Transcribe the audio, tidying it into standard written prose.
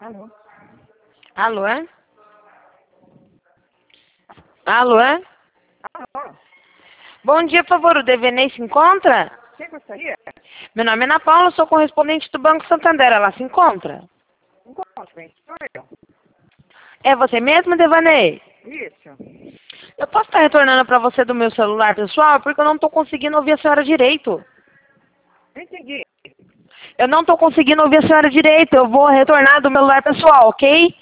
Alô? Alô, é? Alô, é? Alô? Bom dia, por favor, o Devenei se encontra? Quem gostaria? Meu nome é Ana Paula, sou correspondente do Banco Santander, ela se encontra? Encontro, bem. Sou eu. É você mesmo, Devaney? Isso. Eu posso estar retornando para você do meu celular pessoal, porque eu não estou conseguindo ouvir a senhora direito. Não entendi. Eu não estou conseguindo ouvir a senhora direito, eu vou retornar do meu celular pessoal, ok?